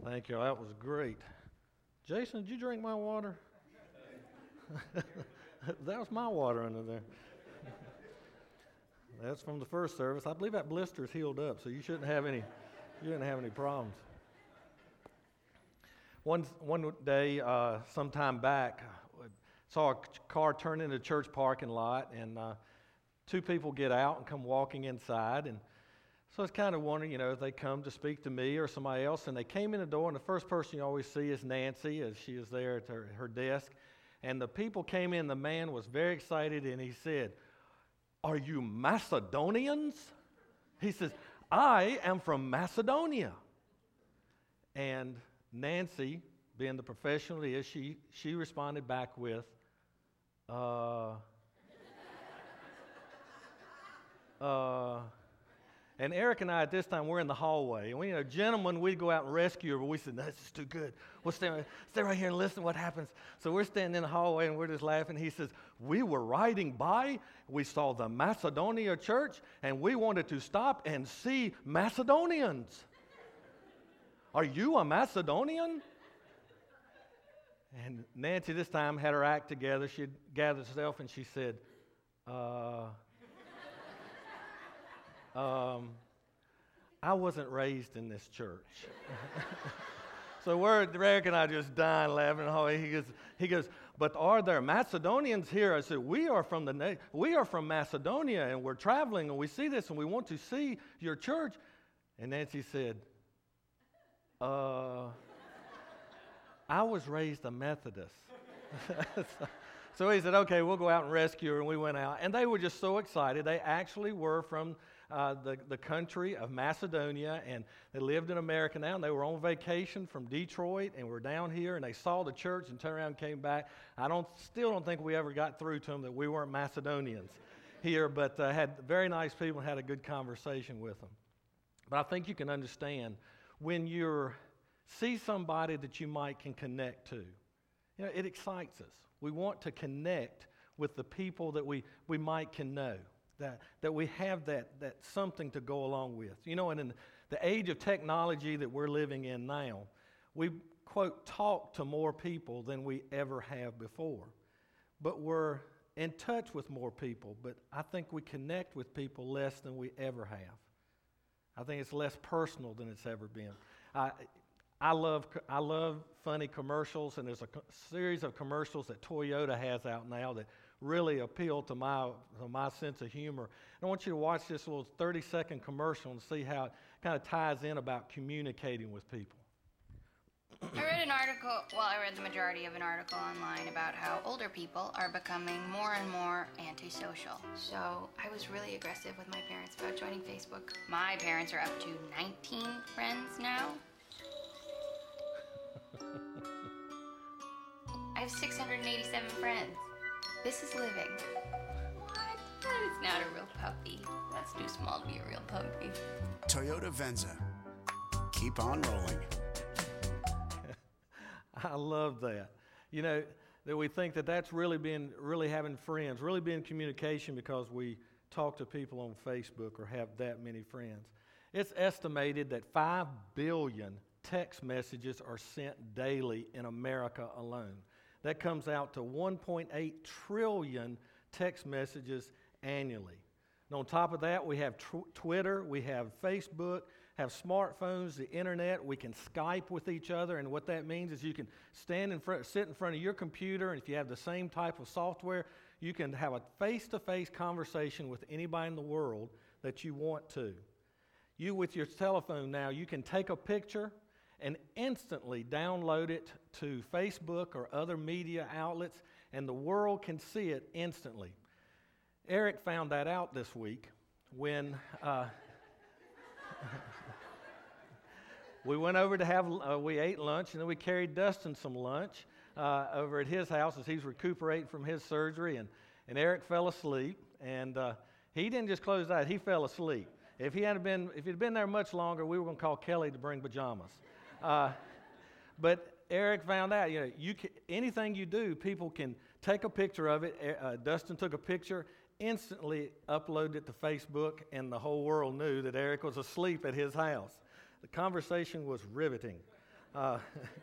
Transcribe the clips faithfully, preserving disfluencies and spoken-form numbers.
Thank you. That was great. Jason, did you drink my water? That was my water under there. That's from the first service. I believe that blister is healed up, so you shouldn't have any. You shouldn't have any problems. One one day, uh, sometime back, I saw a car turn into a church parking lot, and uh, two people get out and come walking inside, and so I was kind of wondering, you know, if they come to speak to me or somebody else, and they came in the door, and the first person you always see is Nancy, as she is there at her, her desk, and the people came in. The man was very excited, and he said, "Are you Macedonians?" He says, "I am from Macedonia." And Nancy, being the professional she is, she, she responded back with, uh, uh, and Eric and I at this time, we're in the hallway. And we, you know, gentlemen, we'd go out and rescue her, but we said, "No, this is too good. We'll stay, stay right here and listen to what happens." So we're standing in the hallway and we're just laughing. He says, "We were riding by, we saw the Macedonia church, and we wanted to stop and see Macedonians. Are you a Macedonian?" And Nancy this time had her act together. She gathered herself and she said, uh, um, "I wasn't raised in this church." So we're, Eric and I just dying laughing. He goes, he goes, "But are there Macedonians here?" I said, "We are from the we are from Macedonia, and we're traveling, and we see this, and we want to see your church." And Nancy said, Uh, "I was raised a Methodist." so, so he said, "Okay, we'll go out and rescue her," and we went out. And they were just so excited. They actually were from uh, the, the country of Macedonia, and they lived in America now, and they were on vacation from Detroit, and were down here, and they saw the church and turned around and came back. I don't, still don't think we ever got through to them that we weren't Macedonians here, but uh, had very nice people and had a good conversation with them. But I think you can understand when you see somebody that you might can connect to, you know, it excites us. We want to connect with the people that we, we might can know, that, that we have that, that something to go along with. You know, and in the age of technology that we're living in now, we, quote, talk to more people than we ever have before. But we're in touch with more people, but I think we connect with people less than we ever have. I think it's less personal than it's ever been. I, I love I love funny commercials, and there's a co- series of commercials that Toyota has out now that really appeal to my to my sense of humor. And I want you to watch this little thirty-second commercial and see how it kind of ties in about communicating with people. I read an article, well, I read the majority of an article online about how older people are becoming more and more antisocial. So I was really aggressive with my parents about joining Facebook. My parents are up to nineteen friends now. I have six hundred eighty-seven friends. This is living. What? That is not a real puppy. That's too small to be a real puppy. Toyota Venza. Keep on rolling. I love that. You know, that we think that that's really being, really having friends, really being communication because we talk to people on Facebook or have that many friends. It's estimated that five billion text messages are sent daily in America alone. That comes out to one point eight trillion text messages annually. And on top of that, we have tw- Twitter, we have Facebook, have smartphones, the internet. We can Skype with each other, and what that means is you can stand in front, sit in front of your computer, and if you have the same type of software, you can have a face-to-face conversation with anybody in the world that you want to. You, with your telephone now, you can take a picture and instantly download it to Facebook or other media outlets, and the world can see it instantly. Eric found that out this week when uh, we went over to have, uh, we ate lunch, and then we carried Dustin some lunch uh, over at his house as he's recuperating from his surgery, and, and Eric fell asleep, and uh, he didn't just close his eyes, he fell asleep. If he hadn't been, if he'd been there much longer, we were going to call Kelly to bring pajamas. Uh, but Eric found out, you know, you can, anything you do, people can take a picture of it. Uh, Dustin took a picture, instantly uploaded it to Facebook, and the whole world knew that Eric was asleep at his house. The conversation was riveting. Uh,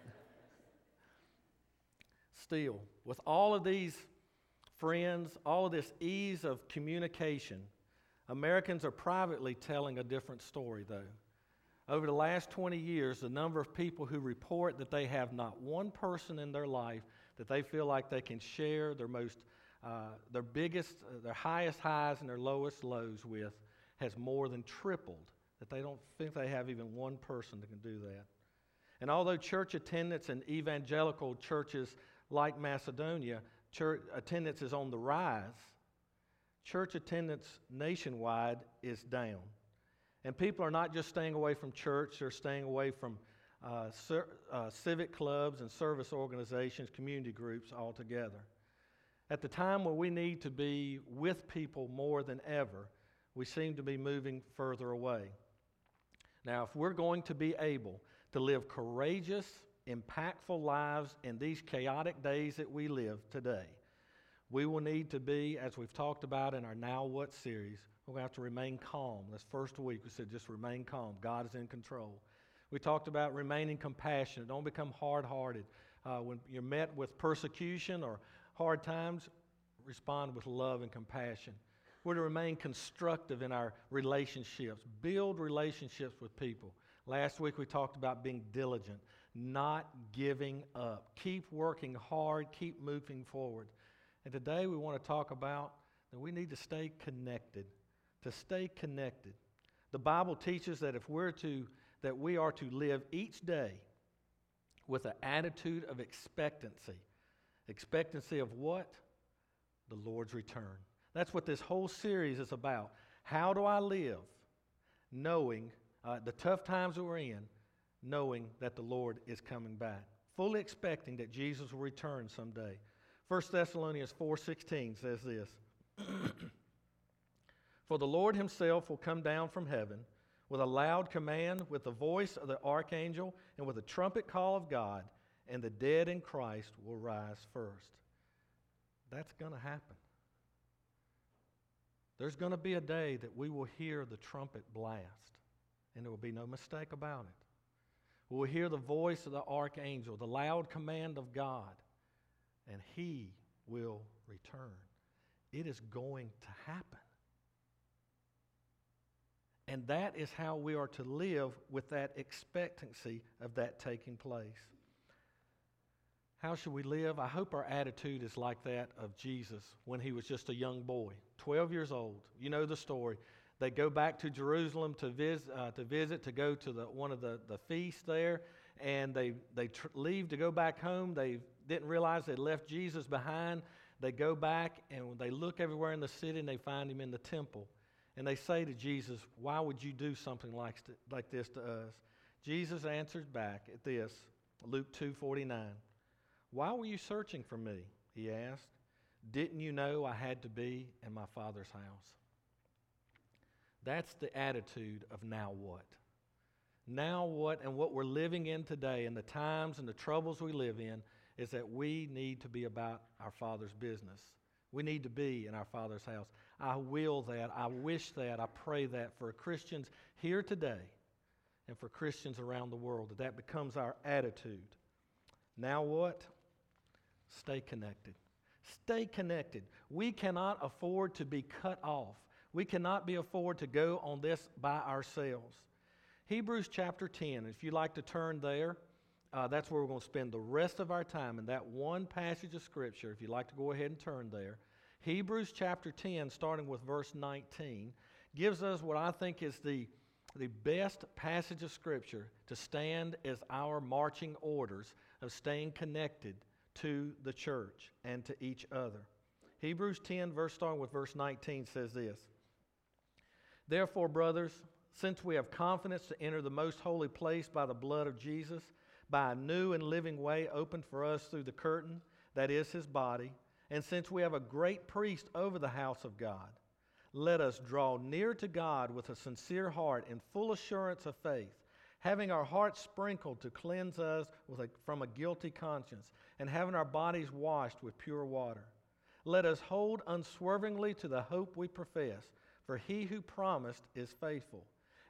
still, with all of these friends, all of this ease of communication, Americans are privately telling a different story, though. Over the last twenty years, the number of people who report that they have not one person in their life that they feel like they can share their most, uh, their biggest, uh, their highest highs and their lowest lows with has more than tripled, that they don't think they have even one person that can do that. And although church attendance in evangelical churches like Macedonia, church attendance is on the rise, church attendance nationwide is down. And people are not just staying away from church, they're staying away from uh, c- uh, civic clubs and service organizations, community groups altogether. At the time when we need to be with people more than ever, we seem to be moving further away. Now, if we're going to be able to live courageous, impactful lives in these chaotic days that we live today, we will need to be, as we've talked about in our Now What series, we're going to have to remain calm. This first week we said just remain calm. God is in control. We talked about remaining compassionate. Don't become hard-hearted. Uh, when you're met with persecution or hard times, respond with love and compassion. We're to remain constructive in our relationships. Build relationships with people. Last week we talked about being diligent, not giving up. Keep working hard. Keep moving forward. And today we want to talk about that we need to stay connected. To stay connected. The Bible teaches that if we're to, that we are to live each day with an attitude of expectancy. Expectancy of what? The Lord's return. That's what this whole series is about. How do I live knowing uh, the tough times that we're in, knowing that the Lord is coming back, fully expecting that Jesus will return someday. First Thessalonians four sixteen says this, For the Lord himself will come down from heaven with a loud command, with the voice of the archangel, and with a trumpet call of God, and the dead in Christ will rise first. That's going to happen. There's going to be a day that we will hear the trumpet blast, and there will be no mistake about it. We'll hear the voice of the archangel, the loud command of God, and he will return. It is going to happen. And that is how we are to live with that expectancy of that taking place. How should we live? I hope our attitude is like that of Jesus when he was just a young boy, twelve years old. You know the story. They go back to Jerusalem to, vis- uh, to visit, to go to the, one of the, the feasts there, and they, they tr- leave to go back home. They didn't realize they'd left Jesus behind. They go back, and they look everywhere in the city, and they find him in the temple. And they say to Jesus, why would you do something like, st- like this to us? Jesus answers back at this, Luke two forty-nine. Why were you searching for me? He asked. Didn't you know I had to be in my Father's house? That's the attitude of now what? Now what, and what we're living in today, and the times and the troubles we live in, is that we need to be about our Father's business. We need to be in our Father's house. I will that. I wish that. I pray that for Christians here today and for Christians around the world, that that becomes our attitude. Now what? Stay connected. Stay connected. We cannot afford to be cut off. We cannot be afford to go on this by ourselves. Hebrews chapter ten, if you'd like to turn there, uh, that's where we're going to spend the rest of our time in that one passage of Scripture. If you'd like to go ahead and turn there. Hebrews chapter ten, starting with verse nineteen, gives us what I think is the, the best passage of Scripture to stand as our marching orders of staying connected to the church and to each other. Hebrews ten, verse starting with verse nineteen, says this. Therefore, brothers, since we have confidence to enter the most holy place by the blood of Jesus, by a new and living way opened for us through the curtain, that is his body, and since we have a great priest over the house of God, let us draw near to God with a sincere heart in full assurance of faith, having our hearts sprinkled to cleanse us with a, from a guilty conscience, and having our bodies washed with pure water. Let us hold unswervingly to the hope we profess, for he who promised is faithful.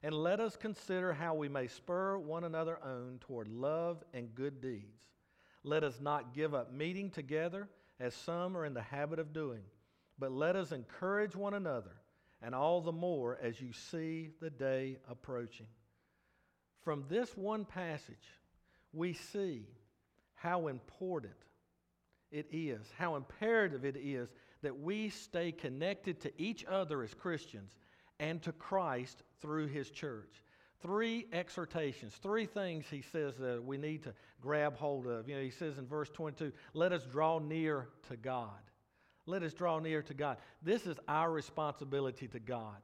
And let us consider how we may spur one another on toward love and good deeds. Let us not give up meeting together, as some are in the habit of doing, but let us encourage one another, and all the more as you see the day approaching. From this one passage, we see how important it is, how imperative it is that we stay connected to each other as Christians and to Christ through His church. Three exhortations, three things he says that we need to grab hold of. You know, he says in verse twenty-two, let us draw near to God. Let us draw near to God. This is our responsibility to God.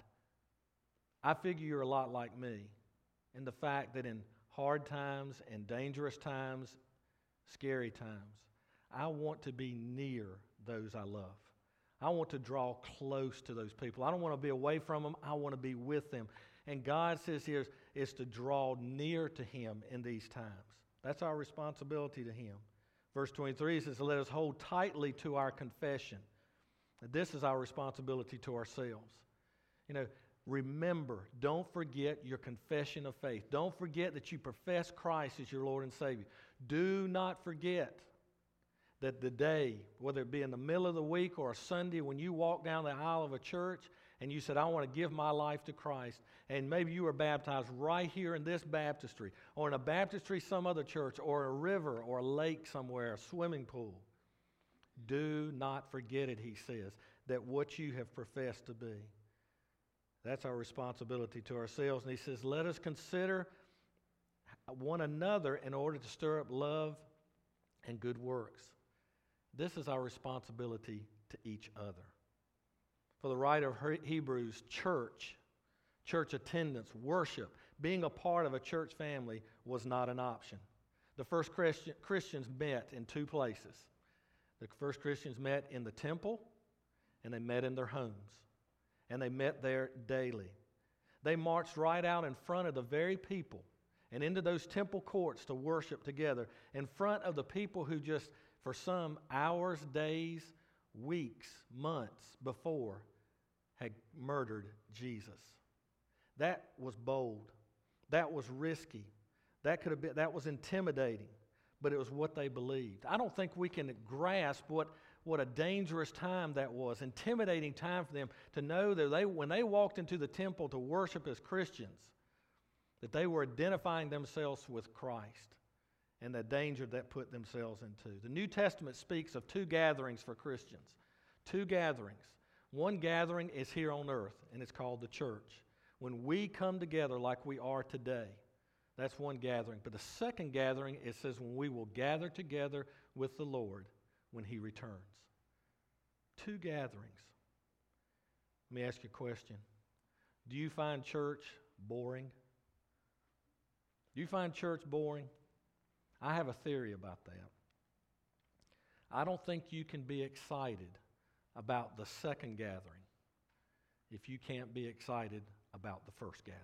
I figure you're a lot like me in the fact that in hard times and dangerous times, scary times, I want to be near those I love. I want to draw close to those people. I don't want to be away from them. I want to be with them. And God says here is to draw near to Him in these times. That's our responsibility to Him. Verse twenty-three says, let us hold tightly to our confession. This is our responsibility to ourselves. You know, remember, don't forget your confession of faith. Don't forget that you profess Christ as your Lord and Savior. Do not forget that the day, whether it be in the middle of the week or a Sunday, when you walk down the aisle of a church and you said, I want to give my life to Christ, and maybe you were baptized right here in this baptistry, or in a baptistry some other church, or a river, or a lake somewhere, a swimming pool. Do not forget it, he says, that what you have professed to be. That's our responsibility to ourselves. And he says, let us consider one another in order to stir up love and good works. This is our responsibility to each other. For the writer of Hebrews, church, church attendance, worship, being a part of a church family was not an option. The first Christian, Christians met in two places. The first Christians met in the temple, and they met in their homes. And they met there daily. They marched right out in front of the very people and into those temple courts to worship together in front of the people who just, for some hours, days, weeks, months before, had murdered Jesus. That was bold. That was risky. That could have been, that was intimidating, but it was what they believed. I don't think we can grasp what, what a dangerous time that was, intimidating time for them to know that they, when they walked into the temple to worship as Christians, that they were identifying themselves with Christ and the danger that put themselves into. The New Testament speaks of two gatherings for Christians. Two gatherings. One gathering is here on earth, and it's called the church. When we come together like we are today, that's one gathering. But the second gathering, it says when we will gather together with the Lord when He returns. Two gatherings. Let me ask you a question. Do you find church boring? Do you find church boring? I have a theory about that. I don't think you can be excited about the second gathering if you can't be excited about the first gathering.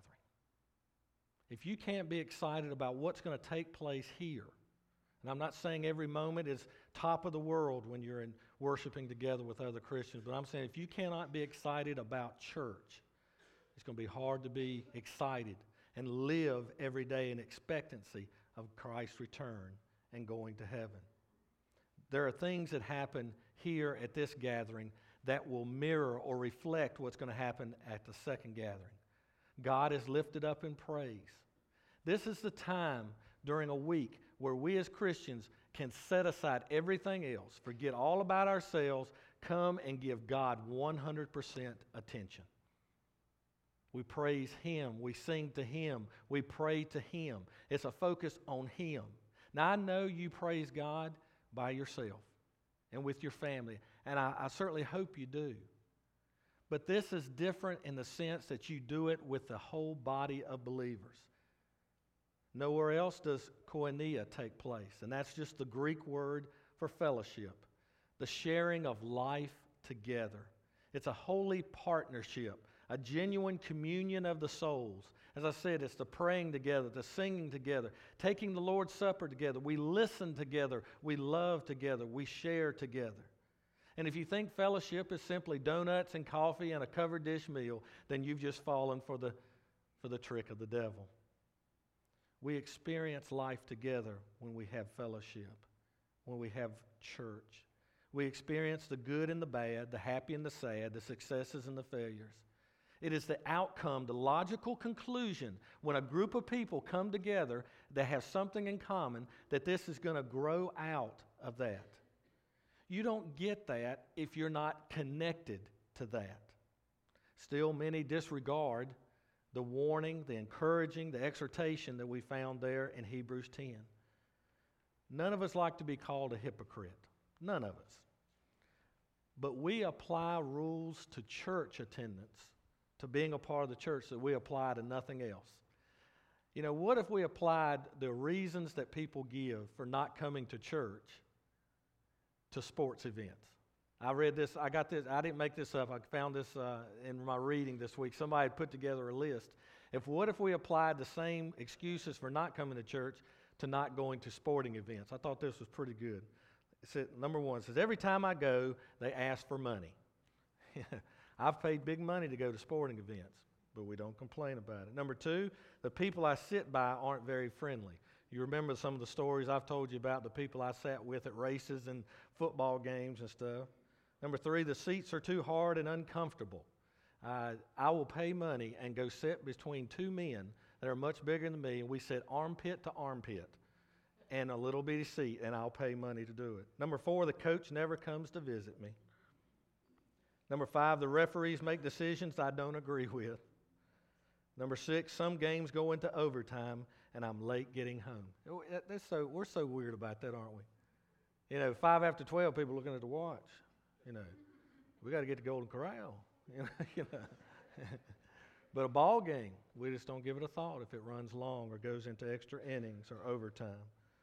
If you can't be excited about what's going to take place here, and I'm not saying every moment is top of the world when you're in worshiping together with other Christians, but I'm saying if you cannot be excited about church, it's going to be hard to be excited and live every day in expectancy of Christ's return and going to heaven. There are things that happen here at this gathering that will mirror or reflect what's going to happen at the second gathering. God is lifted up in praise. This is the time during a week where we as Christians can set aside everything else, forget all about ourselves, come and give God one hundred percent attention. We praise Him. We sing to Him. We pray to Him. It's a focus on Him. Now, I know you praise God by yourself and with your family, and I, I certainly hope you do. But this is different in the sense that you do it with the whole body of believers. Nowhere else does koinonia take place, and that's just the Greek word for fellowship, the sharing of life together. It's a holy partnership, a genuine communion of the souls. As I said, it's the praying together, the singing together, taking the Lord's Supper together. We listen together, we love together, we share together. And if you think fellowship is simply donuts and coffee and a covered dish meal, then you've just fallen for the, for the trick of the devil. We experience life together when we have fellowship, when we have church. We experience the good and the bad, the happy and the sad, the successes and the failures. It is the outcome, the logical conclusion, when a group of people come together that have something in common, that this is going to grow out of that. You don't get that if you're not connected to that. Still, many disregard the warning, the encouraging, the exhortation that we found there in Hebrews ten. None of us like to be called a hypocrite. None of us. But we apply rules to church attendance, to being a part of the church, that we apply to nothing else. You know, what if we applied the reasons that people give for not coming to church to sports events? I read this, I got this, I didn't make this up, I found this uh, in my reading this week. Somebody had put together a list. If what if we applied the same excuses for not coming to church to not going to sporting events? I thought this was pretty good. It said, number one, it says, every time I go, they ask for money. I've paid big money to go to sporting events, but we don't complain about it. Number two, the people I sit by aren't very friendly. You remember some of the stories I've told you about the people I sat with at races and football games and stuff. Number three, the seats are too hard and uncomfortable. Uh, I will pay money and go sit between two men that are much bigger than me, and we sit armpit to armpit and a little bitty seat, and I'll pay money to do it. Number four, the coach never comes to visit me. Number five, the referees make decisions I don't agree with. Number six, some games go into overtime, and I'm late getting home. That's so, we're so weird about that, aren't we? You know, five after twelve, people looking at the watch. You know, we got to get to Golden Corral. You know, you know. But a ball game, we just don't give it a thought if it runs long or goes into extra innings or overtime.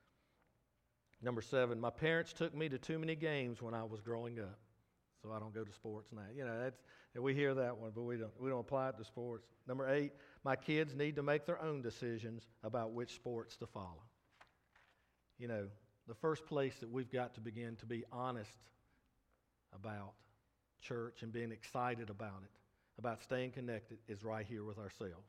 Number seven, my parents took me to too many games when I was growing up, so I don't go to sports now. You know, that's, we hear that one, but we don't we don't apply it to sports. Number eight, my kids need to make their own decisions about which sports to follow. You know, the first place that we've got to begin to be honest about church and being excited about it, about staying connected, is right here with ourselves.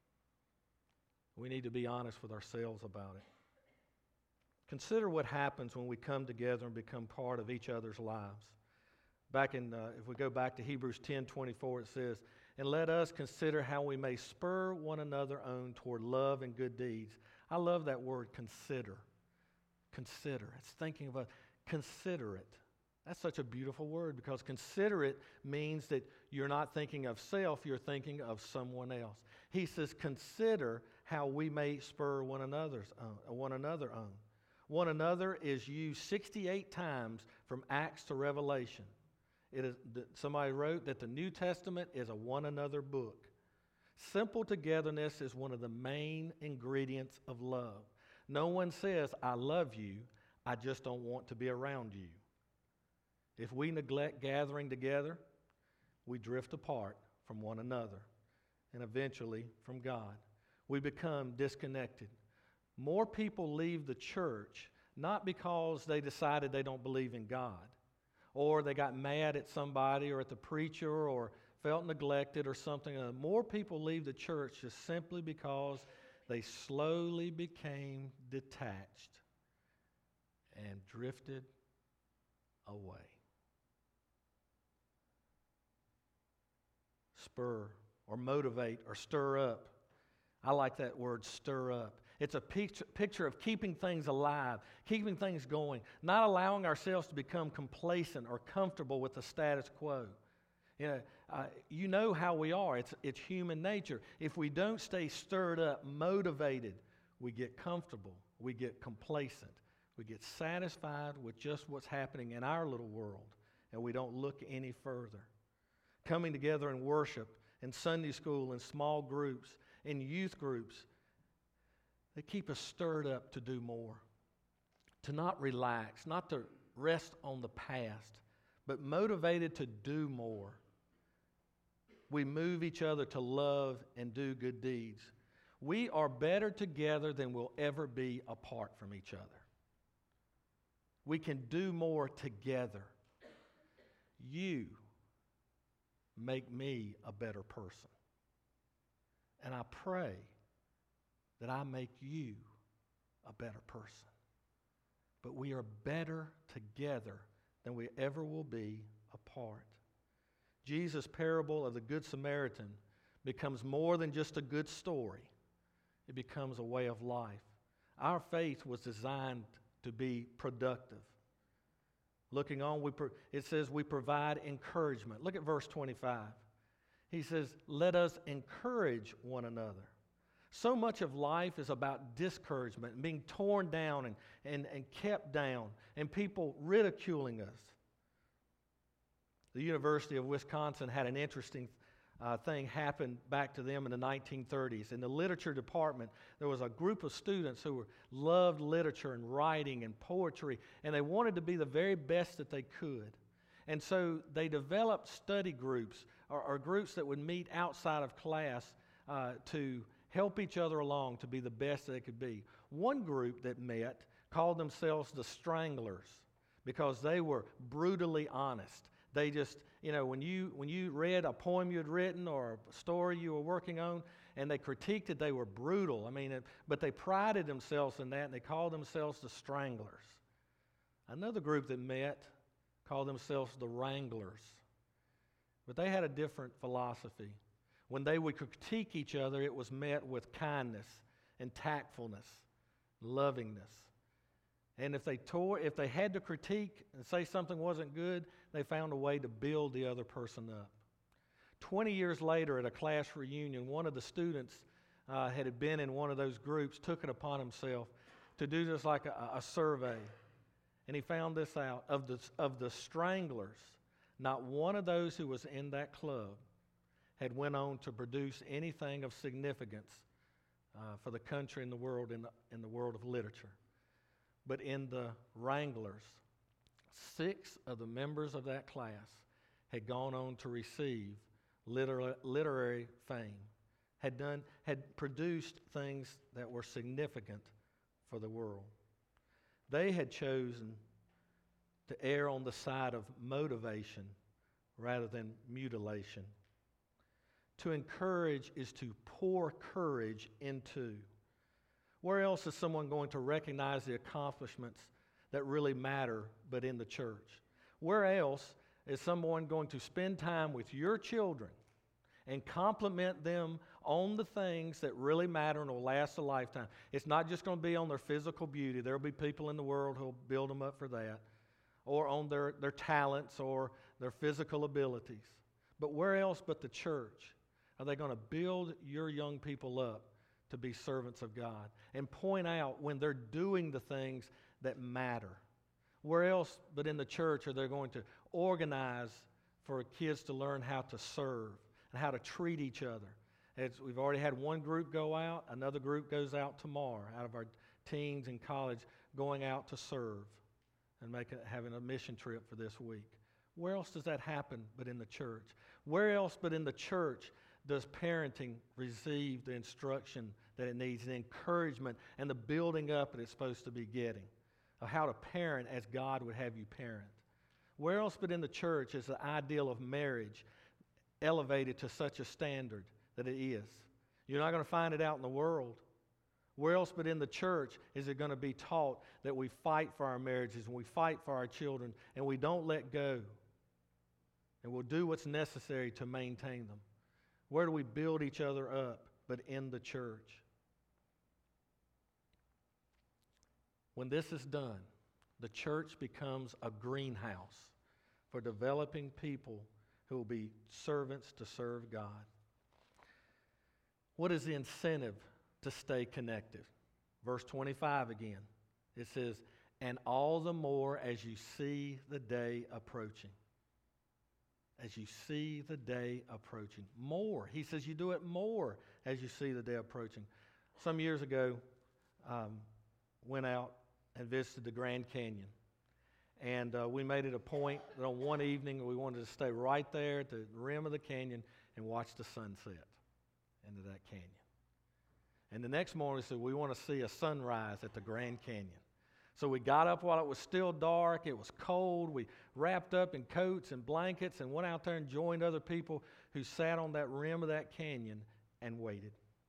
We need to be honest with ourselves about it. Consider what happens when we come together and become part of each other's lives. Back in, uh, if we go back to Hebrews ten twenty-four, it says, and let us consider how we may spur one another on toward love and good deeds. I love that word, consider. Consider. It's thinking about, consider it. That's such a beautiful word, because considerate means that you're not thinking of self, you're thinking of someone else. He says, consider how we may spur one another's on, one another on. One another is used sixty-eight times from Acts to Revelation. It is, somebody wrote that the New Testament is a one another book. Simple togetherness is one of the main ingredients of love. No one says, I love you, I just don't want to be around you. If we neglect gathering together, we drift apart from one another and eventually from God. We become disconnected. More people leave the church not because they decided they don't believe in God, or they got mad at somebody or at the preacher or felt neglected or something. More people leave the church just simply because they slowly became detached and drifted away. Spur or motivate or stir up. I like that word, stir up. It's a picture, picture of keeping things alive, keeping things going, not allowing ourselves to become complacent or comfortable with the status quo. You know, uh, you know how we are. It's, it's human nature. If we don't stay stirred up, motivated, we get comfortable, we get complacent, we get satisfied with just what's happening in our little world, and we don't look any further. Coming together in worship, in Sunday school, in small groups, in youth groups, they keep us stirred up to do more, to not relax, not to rest on the past, but motivated to do more. We move each other to love and do good deeds. We are better together than we'll ever be apart from each other. We can do more together. You make me a better person. And I pray that I make you a better person. But we are better together than we ever will be apart. Jesus' parable of the Good Samaritan becomes more than just a good story. It becomes a way of life. Our faith was designed to be productive. Looking on, we pro- it says we provide encouragement. Look at verse twenty-five. He says, let us encourage one another. So much of life is about discouragement and being torn down and, and, and kept down and people ridiculing us. The University of Wisconsin had an interesting uh, thing happen back to them in the nineteen thirties. In the literature department, there was a group of students who were, loved literature and writing and poetry, and they wanted to be the very best that they could. And so they developed study groups or, or groups that would meet outside of class uh, to help each other along to be the best they could be. One group that met called themselves the Stranglers because they were brutally honest. They just, you know, when you when you read a poem you had written or a story you were working on and they critiqued it, they were brutal. I mean, it, but they prided themselves in that and they called themselves the Stranglers. Another group that met called themselves the Wranglers. But they had a different philosophy. When they would critique each other, it was met with kindness and tactfulness, lovingness. And if they tore, if they had to critique and say something wasn't good, they found a way to build the other person up. Twenty years later at a class reunion, one of the students uh, had been in one of those groups, took it upon himself to do just like a, a survey. And he found this out. Of the, of the Stranglers, not one of those who was in that club had went on to produce anything of significance uh, for the country and the world in the, in the world of literature. But in the Wranglers, six of the members of that class had gone on to receive literary, literary fame, had done, had produced things that were significant for the world. They had chosen to err on the side of motivation rather than mutilation. To encourage is to pour courage into. Where else is someone going to recognize the accomplishments that really matter but in the church? Where else is someone going to spend time with your children and compliment them on the things that really matter and will last a lifetime? It's not just going to be on their physical beauty. There will be people in the world who will build them up for that, or on their, their talents or their physical abilities. But where else but the church are they going to build your young people up to be servants of God and point out when they're doing the things that matter? Where else but in the church are they going to organize for kids to learn how to serve and how to treat each other? As we've already had one group go out, another group goes out tomorrow out of our teens in college going out to serve and making, having a mission trip for this week. Where else does that happen but in the church? Where else but in the church does parenting receive the instruction that it needs, the encouragement and the building up that it's supposed to be getting of how to parent as God would have you parent? Where else but in the church is the ideal of marriage elevated to such a standard that it is? You're not going to find it out in the world. Where else but in the church is it going to be taught that we fight for our marriages and we fight for our children and we don't let go and we'll do what's necessary to maintain them? Where do we build each other up but in the church? When this is done, the church becomes a greenhouse for developing people who will be servants to serve God. What is the incentive to stay connected? Verse twenty-five again. It says, and all the more as you see the day approaching. As you see the day approaching. More. He says you do it more as you see the day approaching. Some years ago, um, went out and visited the Grand Canyon. And uh, we made it a point that on one evening we wanted to stay right there at the rim of the canyon and watch the sunset into that canyon. And the next morning we said, we want to see a sunrise at the Grand Canyon. So we got up while it was still dark. It was cold. We wrapped up in coats and blankets and went out there and joined other people who sat on that rim of that canyon and waited.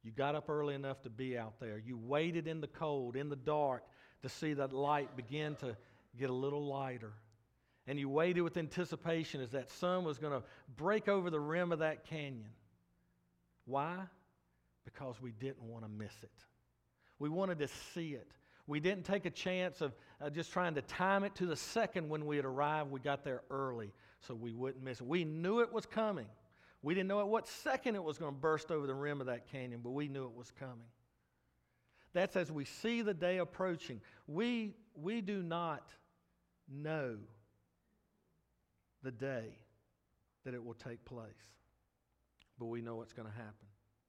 You got up early enough to be out there. You waited in the cold, in the dark, to see that light begin to get a little lighter. And you waited with anticipation as that sun was going to break over the rim of that canyon. Why? Because we didn't want to miss it. We wanted to see it. We didn't take a chance of uh, just trying to time it to the second when we had arrived. We got there early so we wouldn't miss it. We knew it was coming. We didn't know at what second it was going to burst over the rim of that canyon, but we knew it was coming. That's as we see the day approaching. We, we do not know the day that it will take place, but we know what's going to happen.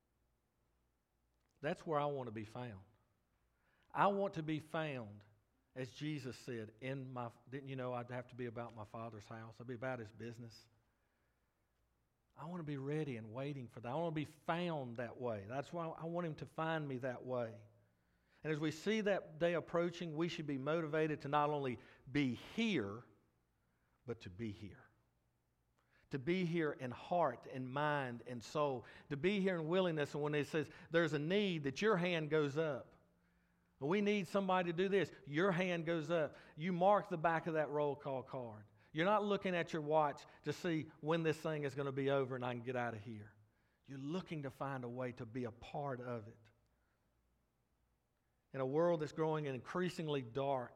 That's where I want to be found. I want to be found, as Jesus said, in my, didn't you know I'd have to be about my Father's house? I'd be about His business. I want to be ready and waiting for that. I want to be found that way. That's why I want Him to find me that way. And as we see that day approaching, we should be motivated to not only be here, but to be here. To be here in heart and mind and soul. To be here in willingness. And when it says there's a need, that your hand goes up. We need somebody to do this. Your hand goes up. You mark the back of that roll call card. You're not looking at your watch to see when this thing is going to be over and I can get out of here. You're looking to find a way to be a part of it. In a world that's growing increasingly dark,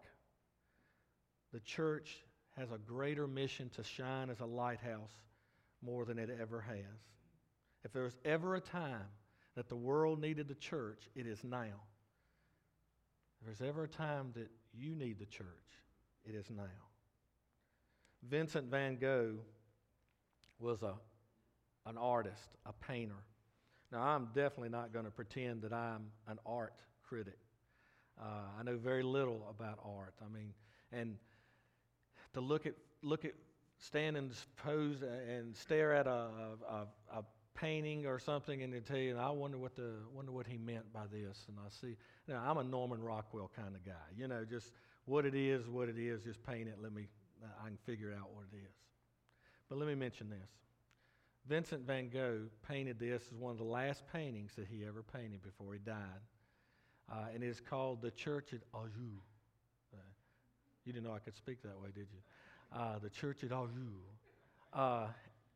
the church has a greater mission to shine as a lighthouse more than it ever has. If there's ever a time that the world needed the church, it is now. If there's ever a time that you need the church, it is now. Vincent van Gogh was a, an artist, a painter. Now, I'm definitely not going to pretend that I'm an art critic. Uh, I know very little about art. I mean, and to look at look at stand and pose and stare at a, a, a painting or something and to tell you, I wonder what the wonder what he meant by this. And I see, you know, I'm a Norman Rockwell kind of guy. You know, just what it is, what it is. Just paint it. Let me, I can figure out what it is. But let me mention this. Vincent van Gogh painted this as one of the last paintings that he ever painted before he died. Uh, and it's called The Church at Anjou. Uh, you didn't know I could speak that way, did you? Uh, the Church at Anjou. Uh,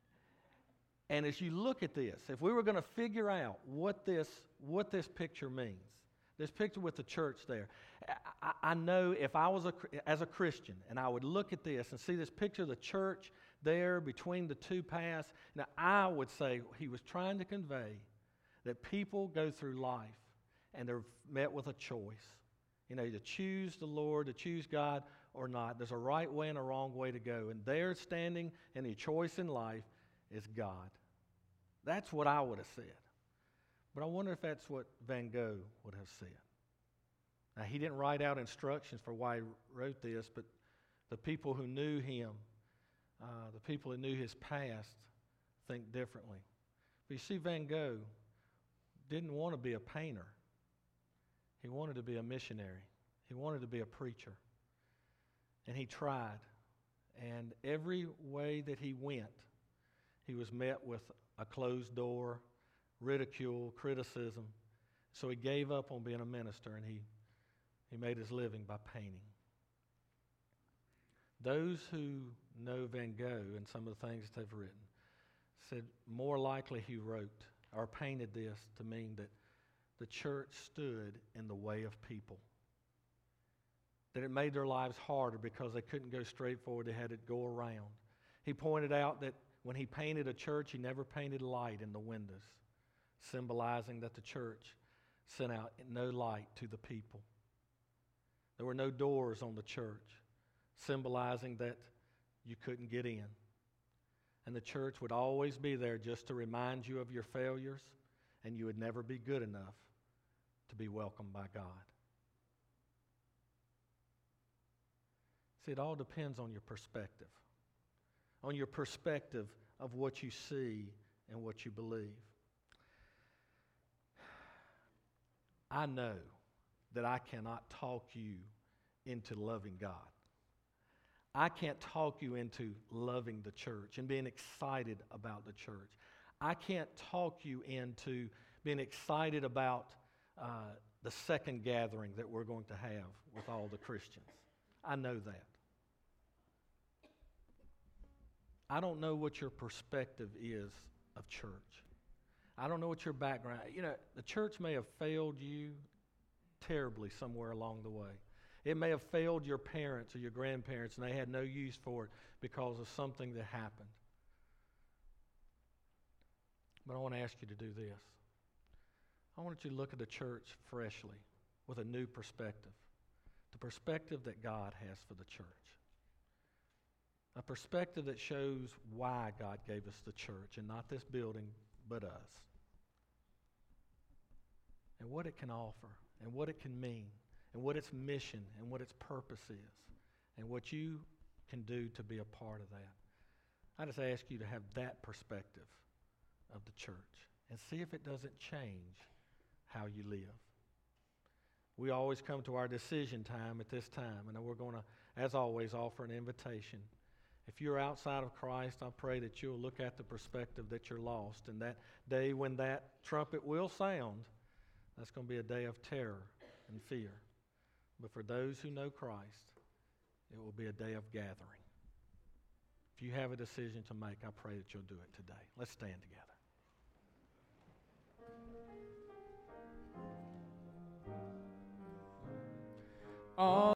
and as you look at this, if we were going to figure out what this what this picture means, this picture with the church there, I, I know if I was a, as a Christian and I would look at this and see this picture of the church there between the two paths, now I would say he was trying to convey that people go through life and they're met with a choice. You know, to choose the Lord, to choose God or not. There's a right way and a wrong way to go. And there standing in the choice in life is God. That's what I would have said. But I wonder if that's what Van Gogh would have said. Now, he didn't write out instructions for why he wrote this, but the people who knew him, uh, the people who knew his past, think differently. But you see, Van Gogh didn't want to be a painter. He wanted to be a missionary. He wanted to be a preacher. And he tried. And every way that he went, he was met with a closed door, ridicule, criticism. So he gave up on being a minister and he, he made his living by painting. Those who know Van Gogh and some of the things that they've written said more likely he wrote or painted this to mean that the church stood in the way of people. That it made their lives harder because they couldn't go straight forward, they had to go around. He pointed out that when he painted a church, he never painted light in the windows, symbolizing that the church sent out no light to the people. There were no doors on the church, symbolizing that you couldn't get in. And the church would always be there just to remind you of your failures, and you would never be good enough to be welcomed by God. See, it all depends on your perspective, on your perspective of what you see and what you believe. I know that I cannot talk you into loving God. I can't talk you into loving the church and being excited about the church. I can't talk you into being excited about uh, the second gathering that we're going to have with all the Christians. I know that. I don't know what your perspective is of church. I don't know what your background. You know, the church may have failed you terribly somewhere along the way. It may have failed your parents or your grandparents, and they had no use for it because of something that happened. But I want to ask you to do this. I want you to look at the church freshly with a new perspective. The perspective that God has for the church. A perspective that shows why God gave us the church, and not this building, but us. And what it can offer, and what it can mean, and what its mission, and what its purpose is, and what you can do to be a part of that. I just ask you to have that perspective of the church and see if it doesn't change how you live. We always come to our decision time at this time, and we're going to, as always, offer an invitation. If you're outside of Christ, I pray that you'll look at the perspective that you're lost, and that day when that trumpet will sound, that's going to be a day of terror and fear. But for those who know Christ, it will be a day of gathering. If you have a decision to make, I pray that you'll do it today. Let's stand together. All